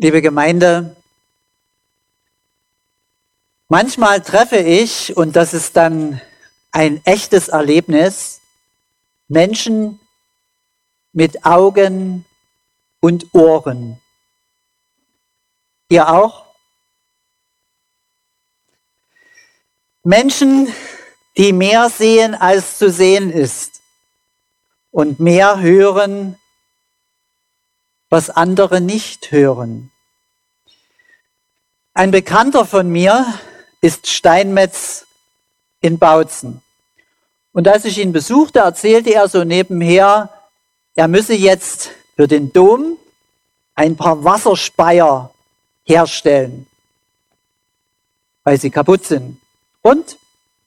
Liebe Gemeinde, manchmal treffe ich, und das ist dann ein echtes Erlebnis, Menschen mit Augen und Ohren. Ihr auch? Menschen, die mehr sehen, als zu sehen ist und mehr hören, was andere nicht hören. Ein Bekannter von mir ist Steinmetz in Bautzen. Und als ich ihn besuchte, erzählte er so nebenher, er müsse jetzt für den Dom ein paar Wasserspeier herstellen, weil sie kaputt sind. Und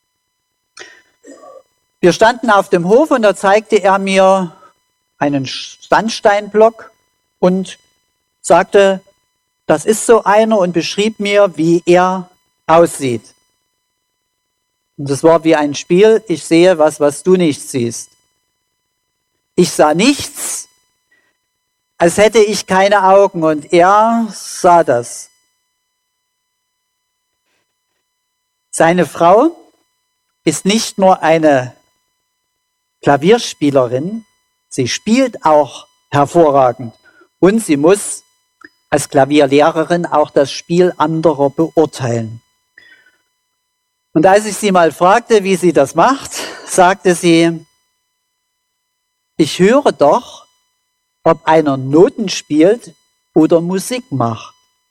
wir standen auf dem Hof und da zeigte er mir einen Sandsteinblock und sagte, das ist so einer, und beschrieb mir, wie er aussieht. Und das war wie ein Spiel, ich sehe was du nicht siehst. Ich sah nichts, als hätte ich keine Augen, und er sah das. Seine Frau ist nicht nur eine Klavierspielerin, sie spielt auch hervorragend und sie muss als Klavierlehrerin auch das Spiel anderer beurteilen. Und als ich sie mal fragte, wie sie das macht, sagte sie, ich höre doch, ob einer Noten spielt oder Musik macht.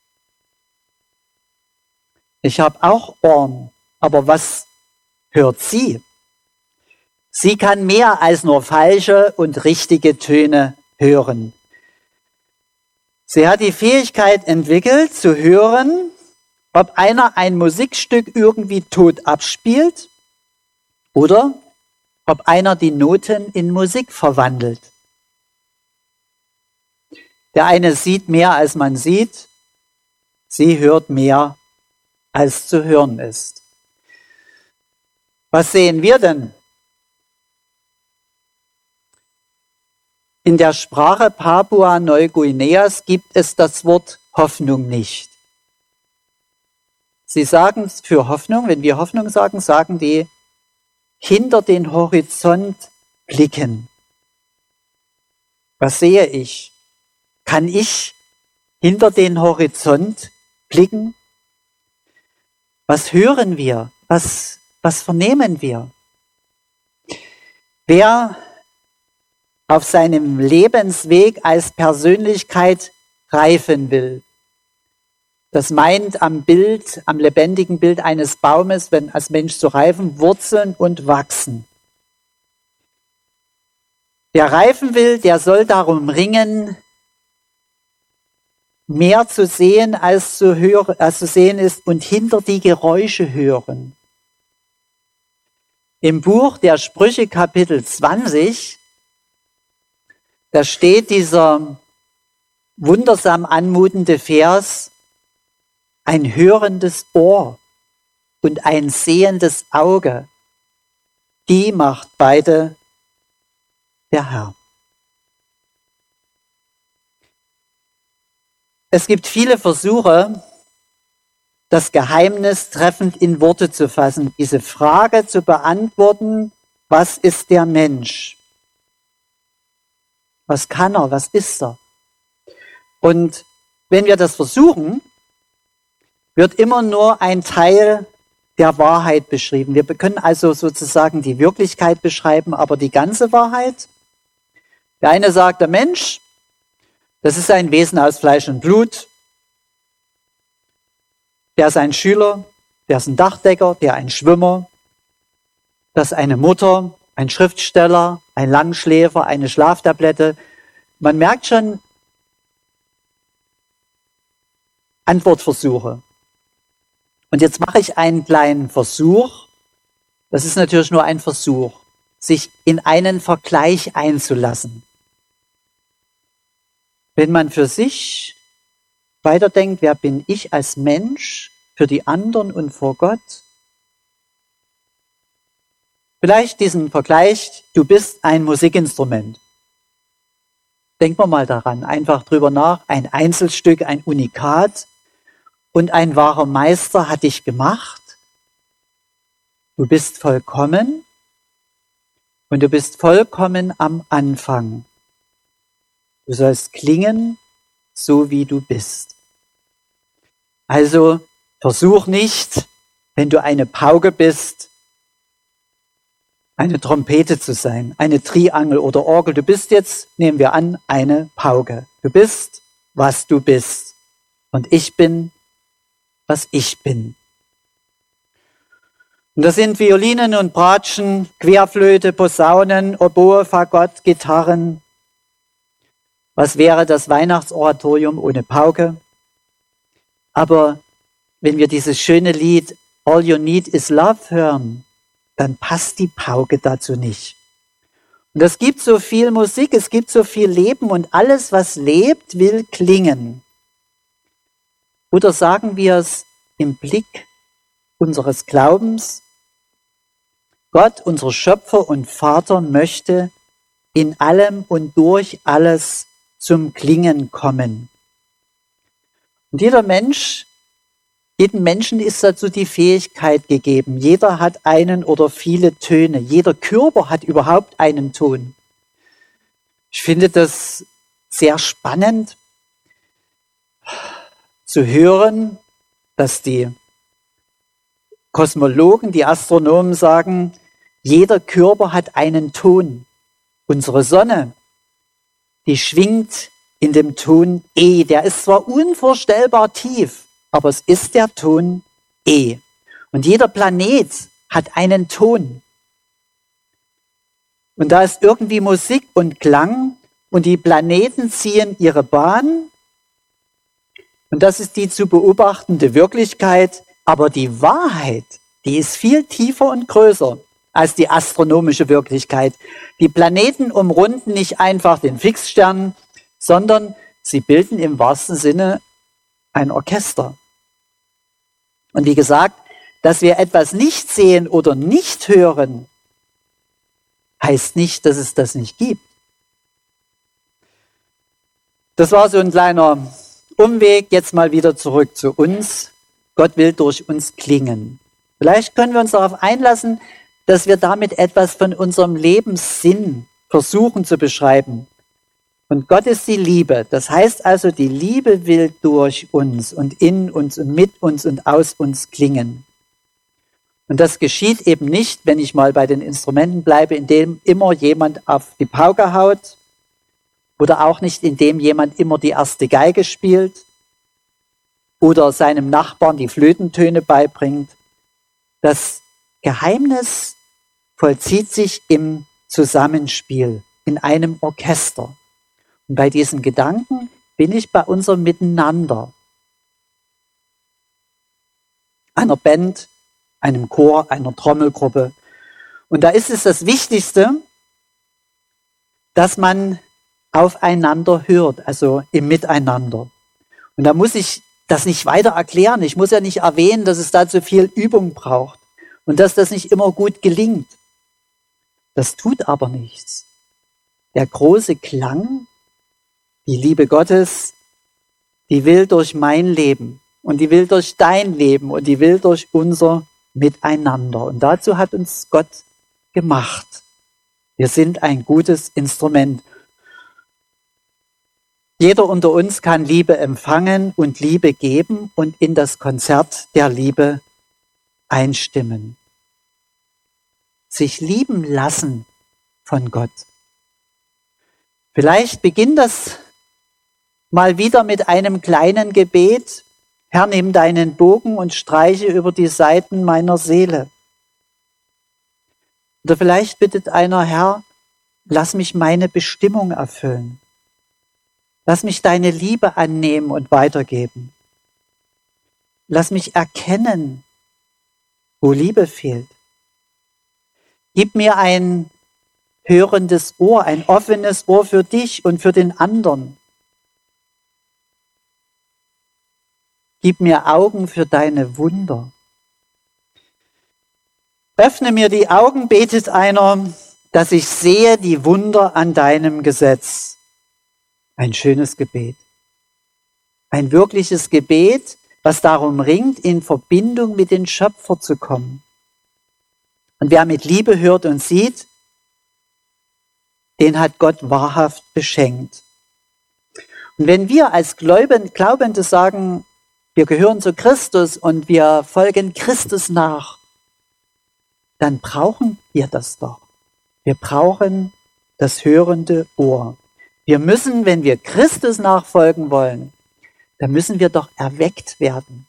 Ich habe auch Ohren, aber was hört sie? Sie kann mehr als nur falsche und richtige Töne hören. Sie hat die Fähigkeit entwickelt, zu hören, ob einer ein Musikstück irgendwie tot abspielt oder ob einer die Noten in Musik verwandelt. Der eine sieht mehr, als man sieht. Sie hört mehr, als zu hören ist. Was sehen wir denn? In der Sprache Papua-Neuguineas gibt es das Wort Hoffnung nicht. Sie sagen für Hoffnung, wenn wir Hoffnung sagen, sagen die hinter den Horizont blicken. Was sehe ich? Kann ich hinter den Horizont blicken? Was hören wir? Was vernehmen wir? Wer auf seinem Lebensweg als Persönlichkeit reifen will, das meint am lebendigen Bild eines Baumes, wenn als Mensch zu reifen, Wurzeln und wachsen. Wer reifen will, der soll darum ringen, mehr zu sehen, als zu sehen ist, und hinter die Geräusche hören. Im Buch der Sprüche Kapitel 20, da steht dieser wundersam anmutende Vers, ein hörendes Ohr und ein sehendes Auge, die macht beide der Herr. Es gibt viele Versuche, das Geheimnis treffend in Worte zu fassen, diese Frage zu beantworten, was ist der Mensch? Was kann er? Was ist er? Und wenn wir das versuchen, wird immer nur ein Teil der Wahrheit beschrieben. Wir können also sozusagen die Wirklichkeit beschreiben, aber die ganze Wahrheit. Der eine sagt, der Mensch, das ist ein Wesen aus Fleisch und Blut. Der ist ein Schüler, der ist ein Dachdecker, der ein Schwimmer. Das ist eine Mutter, ein Schriftsteller, ein Langschläfer, eine Schlaftablette. Man merkt schon Antwortversuche. Und jetzt mache ich einen kleinen Versuch. Das ist natürlich nur ein Versuch, sich in einen Vergleich einzulassen. Wenn man für sich weiterdenkt, wer bin ich als Mensch für die anderen und vor Gott? Vielleicht diesen Vergleich, du bist ein Musikinstrument. Denken wir mal daran, einfach drüber nach, ein Einzelstück, ein Unikat und ein wahrer Meister hat dich gemacht. Du bist vollkommen und du bist vollkommen am Anfang. Du sollst klingen, so wie du bist. Also versuch nicht, wenn du eine Pauke bist, eine Trompete zu sein, eine Triangel oder Orgel. Du bist jetzt, nehmen wir an, eine Pauke. Du bist, was du bist. Und ich bin, was ich bin. Und das sind Violinen und Bratschen, Querflöte, Posaunen, Oboe, Fagott, Gitarren. Was wäre das Weihnachtsoratorium ohne Pauke? Aber wenn wir dieses schöne Lied All You Need Is Love hören, dann passt die Pauke dazu nicht. Und es gibt so viel Musik, es gibt so viel Leben und alles, was lebt, will klingen. Oder sagen wir es im Blick unseres Glaubens, Gott, unser Schöpfer und Vater, möchte in allem und durch alles zum Klingen kommen. Und jedem Menschen ist dazu die Fähigkeit gegeben. Jeder hat einen oder viele Töne. Jeder Körper hat überhaupt einen Ton. Ich finde das sehr spannend zu hören, dass die Kosmologen, die Astronomen sagen, jeder Körper hat einen Ton. Unsere Sonne, die schwingt in dem Ton E. Der ist zwar unvorstellbar tief, aber es ist der Ton E. Und jeder Planet hat einen Ton. Und da ist irgendwie Musik und Klang und die Planeten ziehen ihre Bahn. Und das ist die zu beobachtende Wirklichkeit. Aber die Wahrheit, die ist viel tiefer und größer als die astronomische Wirklichkeit. Die Planeten umrunden nicht einfach den Fixstern, sondern sie bilden im wahrsten Sinne ein Orchester. Und wie gesagt, dass wir etwas nicht sehen oder nicht hören, heißt nicht, dass es das nicht gibt. Das war so ein kleiner Umweg, jetzt mal wieder zurück zu uns. Gott will durch uns klingen. Vielleicht können wir uns darauf einlassen, dass wir damit etwas von unserem Lebenssinn versuchen zu beschreiben. Und Gott ist die Liebe. Das heißt also, die Liebe will durch uns und in uns und mit uns und aus uns klingen. Und das geschieht eben nicht, wenn ich mal bei den Instrumenten bleibe, indem immer jemand auf die Pauke haut oder auch nicht, indem jemand immer die erste Geige spielt oder seinem Nachbarn die Flötentöne beibringt. Das Geheimnis vollzieht sich im Zusammenspiel, in einem Orchester. Und bei diesen Gedanken bin ich bei unserem Miteinander. Einer Band, einem Chor, einer Trommelgruppe. Und da ist es das Wichtigste, dass man aufeinander hört, also im Miteinander. Und da muss ich das nicht weiter erklären. Ich muss ja nicht erwähnen, dass es dazu viel Übung braucht und dass das nicht immer gut gelingt. Das tut aber nichts. Der große Klang, die Liebe Gottes, die will durch mein Leben und die will durch dein Leben und die will durch unser Miteinander. Und dazu hat uns Gott gemacht. Wir sind ein gutes Instrument. Jeder unter uns kann Liebe empfangen und Liebe geben und in das Konzert der Liebe einstimmen. Sich lieben lassen von Gott. Vielleicht beginnt das mal wieder mit einem kleinen Gebet. Herr, nimm deinen Bogen und streiche über die Saiten meiner Seele. Oder vielleicht bittet einer, Herr, lass mich meine Bestimmung erfüllen. Lass mich deine Liebe annehmen und weitergeben. Lass mich erkennen, wo Liebe fehlt. Gib mir ein hörendes Ohr, ein offenes Ohr für dich und für den anderen. Gib mir Augen für deine Wunder. Öffne mir die Augen, betet einer, dass ich sehe die Wunder an deinem Gesetz. Ein schönes Gebet. Ein wirkliches Gebet, was darum ringt, in Verbindung mit dem Schöpfer zu kommen. Und wer mit Liebe hört und sieht, den hat Gott wahrhaft beschenkt. Und wenn wir als Glaubende sagen, wir gehören zu Christus und wir folgen Christus nach, dann brauchen wir das doch. Wir brauchen das hörende Ohr. Wir müssen, wenn wir Christus nachfolgen wollen, dann müssen wir doch erweckt werden.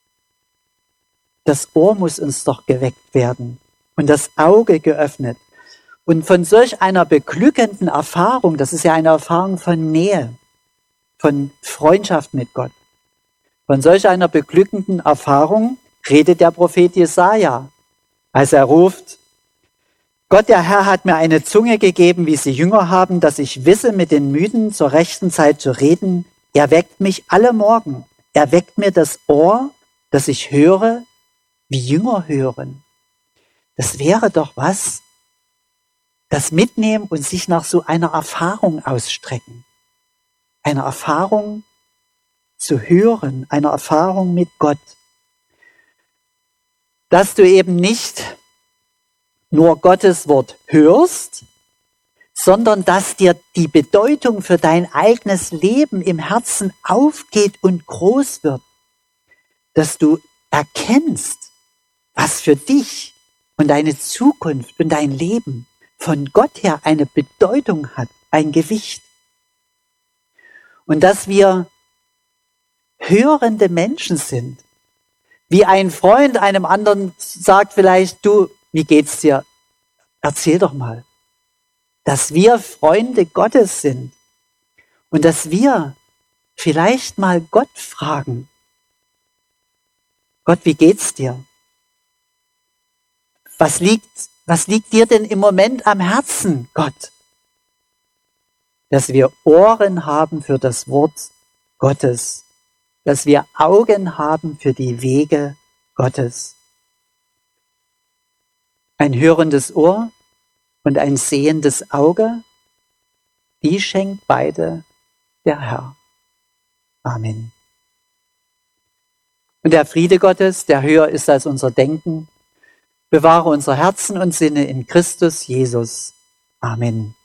Das Ohr muss uns doch geweckt werden und das Auge geöffnet. Und von solch einer beglückenden Erfahrung, das ist ja eine Erfahrung von Nähe, von Freundschaft mit Gott. Von solch einer beglückenden Erfahrung redet der Prophet Jesaja, als er ruft: Gott, der Herr, hat mir eine Zunge gegeben, wie sie Jünger haben, dass ich wisse, mit den Müden zur rechten Zeit zu reden. Er weckt mich alle Morgen. Er weckt mir das Ohr, dass ich höre, wie Jünger hören. Das wäre doch was, das mitnehmen und sich nach so einer Erfahrung ausstrecken. Eine Erfahrung zu hören, eine Erfahrung mit Gott. Dass du eben nicht nur Gottes Wort hörst, sondern dass dir die Bedeutung für dein eigenes Leben im Herzen aufgeht und groß wird. Dass du erkennst, was für dich und deine Zukunft und dein Leben von Gott her eine Bedeutung hat, ein Gewicht. Und dass wir hörende Menschen sind. Wie ein Freund einem anderen sagt vielleicht: Du, wie geht's dir? Erzähl doch mal. Dass wir Freunde Gottes sind und dass wir vielleicht mal Gott fragen: Gott, wie geht's dir? Was liegt dir denn im Moment am Herzen, Gott? Dass wir Ohren haben für das Wort Gottes, dass wir Augen haben für die Wege Gottes. Ein hörendes Ohr und ein sehendes Auge, die schenkt beide der Herr. Amen. Und der Friede Gottes, der höher ist als unser Denken, bewahre unser Herzen und Sinne in Christus Jesus. Amen.